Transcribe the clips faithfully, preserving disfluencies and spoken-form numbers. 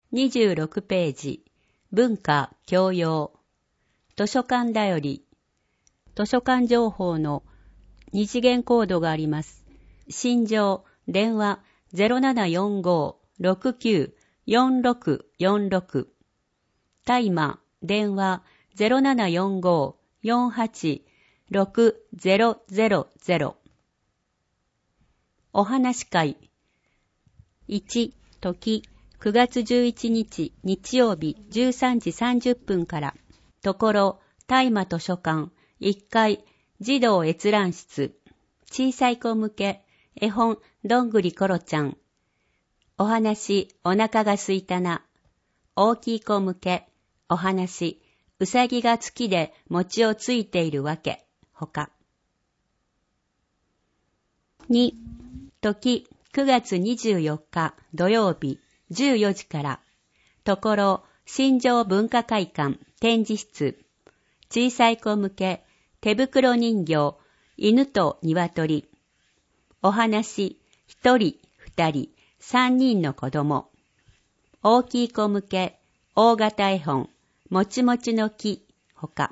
にじゅうろくページ、文化教養、図書館だより、図書館情報の二次元コードがあります。信条、電話 ゼロななよんご ろくきゅう よんろくよんろく、大麻、電話 ゼロななよんご よんはち ろくゼロゼロゼロ。お話会。いち、時、くがつじゅういちにち日曜日じゅうさんじさんじゅっぷんから、ところ、大麻図書館、いっかい、児童閲覧室、小さい子向け、絵本、どんぐりころちゃん。お話、お腹がすいたな。大きい子向け、お話、うさぎが月で餅をついているわけ、ほか。に、時、くがつにじゅうよっか土曜日じゅうよじから、ところ、新庄文化会館展示室、小さい子向け、手袋人形、犬と鶏。お話、一人、二人、三人の子供。大きい子向け、大型絵本、もちもちの木、ほか。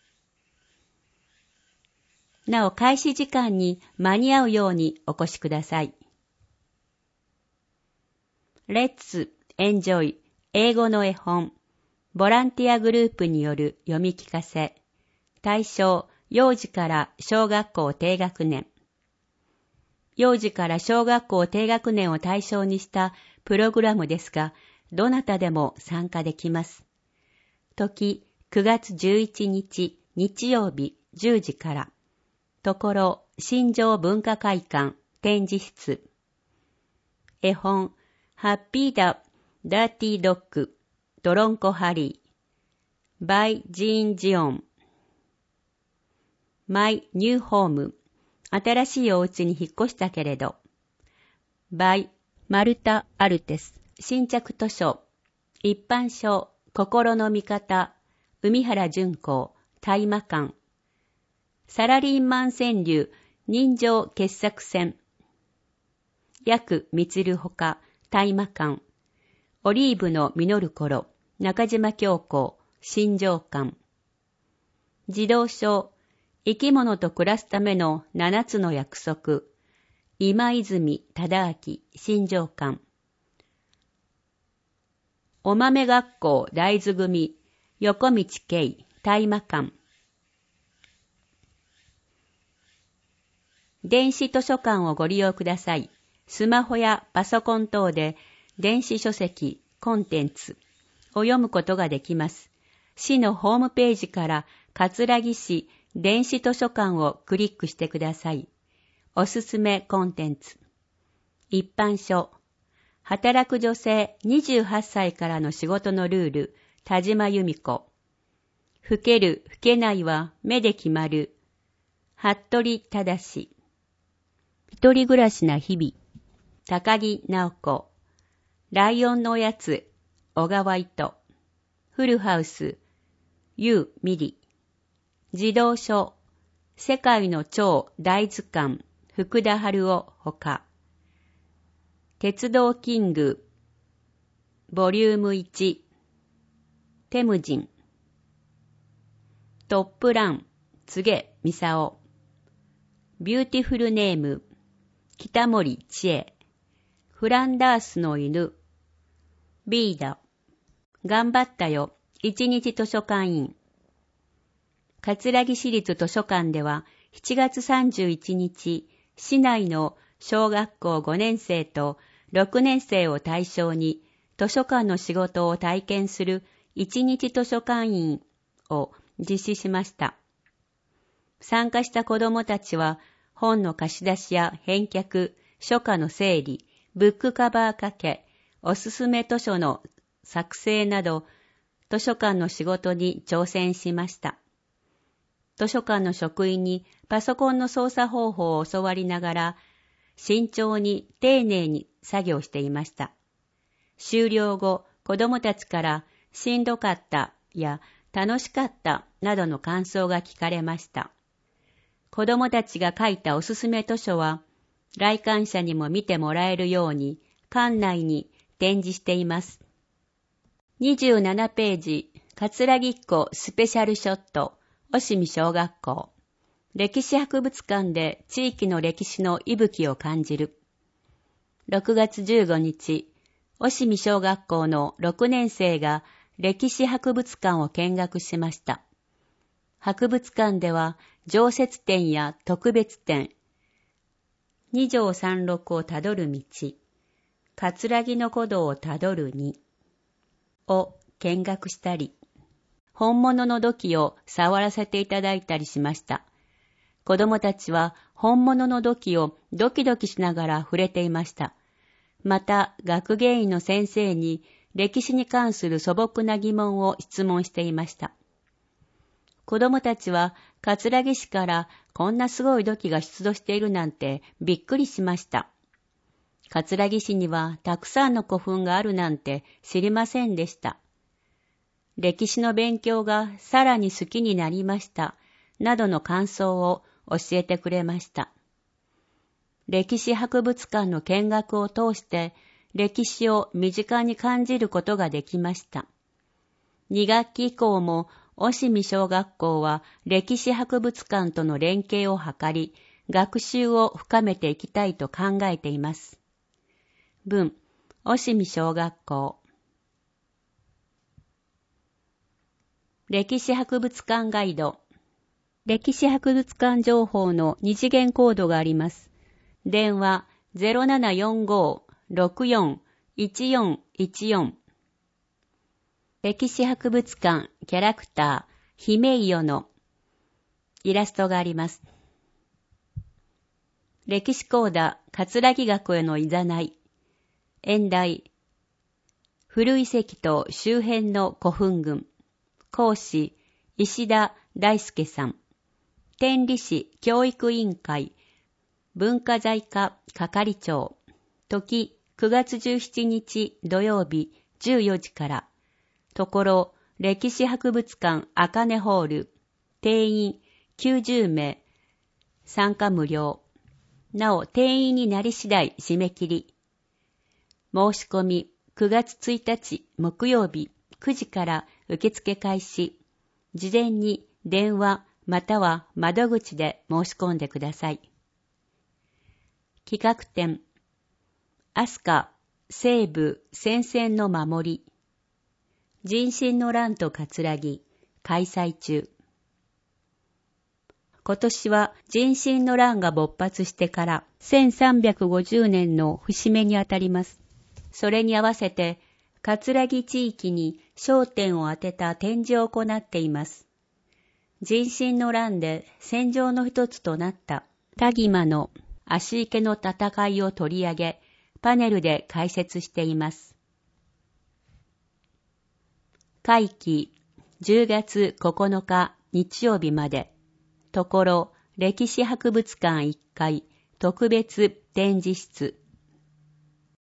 なお、開始時間に間に合うようにお越しください。Let's Enjoy 英語の絵本、ボランティアグループによる読み聞かせ。対象、幼児から小学校低学年。幼児から小学校低学年を対象にしたプログラムですが、どなたでも参加できます。時、くがつじゅういちにち日曜日じゅうじから。ところ、新庄文化会館展示室。絵本、ハッピーダ・ダーティードッグ、ドロンコハリー、by ジーン・ジオン。My New Home、新しいお家に引っ越したけれど。by マルタ・アルテス、新着図書。一般書、心の味方、海原淳子、大麻館。サラリーマン川柳、人情傑作選。薬満るほか、大麻館。オリーブの実る頃、中島京子、新庄館。児童書、生き物と暮らすための七つの約束。今泉忠明、新庄館。お豆学校大豆組、横道慶、大麻館。電子図書館をご利用ください。スマホやパソコン等で電子書籍、コンテンツを読むことができます。市のホームページから葛城市電子図書館をクリックしてください。おすすめコンテンツ。一般書。働く女性にじゅうはっさいからの仕事のルール、田島由美子。老ける、老けないは目で決まる。服部忠。一人暮らしな日々。高木直子。ライオンのおやつ、小川糸。フルハウス、ユーミリ。児童書、世界の超大図鑑、福田春夫ほか。鉄道キング、ボリュームいち。テムジン。トップラン、柘植操。ビューティフルネーム、北森千恵。フランダースの犬、ビーダ。頑張ったよ、一日図書館員。葛城市立図書館ではしちがつさんじゅういちにち、市内の小学校ごねんせいとろくねんせいを対象に図書館の仕事を体験する一日図書館員を実施しました。参加した子どもたちは本の貸し出しや返却、書架の整理、ブックカバー掛け、おすすめ図書の作成など図書館の仕事に挑戦しました。図書館の職員にパソコンの操作方法を教わりながら、慎重に丁寧に作業していました。終了後、子どもたちからしんどかったや楽しかったなどの感想が聞かれました。子どもたちが書いたおすすめ図書は、来館者にも見てもらえるように館内に展示しています。 にじゅうななページ、桂木っ子スペシャルショット、押見小学校。歴史博物館で地域の歴史の息吹を感じる。ろくがつじゅうごにち、押見小学校のろくねん生が歴史博物館を見学しました。博物館では常設展や特別展、二条三六をたどる道、桂木の古道をたどるにを見学したり、本物の土器を触らせていただいたりしました。子供たちは本物の土器をドキドキしながら触れていました。また、学芸員の先生に歴史に関する素朴な疑問を質問していました。子供たちは桂木市からこんなすごい土器が出土しているなんてびっくりしました。桂木市にはたくさんの古墳があるなんて知りませんでした。歴史の勉強がさらに好きになりました、などの感想を教えてくれました。歴史博物館の見学を通して歴史を身近に感じることができました。に学期以降も押見小学校は歴史博物館との連携を図り、学習を深めていきたいと考えています。文、押見小学校。歴史博物館ガイド。歴史博物館情報の二次元コードがあります。電話 ゼロななよんご ろくよん いちよんいちよん。歴史博物館キャラクターひめいよのイラストがあります。歴史講座桂木学へのいざない。演題古遺跡と周辺の古墳群。講師石田大輔さん。天理市教育委員会文化財課係長。時くがつじゅうしちにち土曜日じゅうよじから。ところ歴史博物館あかねホール。定員きゅうじゅうめい。参加無料。なお定員になり次第締め切り。申し込みくがつついたち木曜日くじから受付開始。事前に電話または窓口で申し込んでください。企画展飛鳥西部戦線の守り人心の乱と桂木開催中。今年は人心の乱が勃発してからせんさんびゃくごじゅうねんの節目にあたります。それに合わせて桂木地域に焦点を当てた展示を行っています。人心の乱で戦場の一つとなった田島の足池の戦いを取り上げ、パネルで解説しています。会期じゅうがつここのか日曜日まで、ところ歴史博物館いっかい特別展示室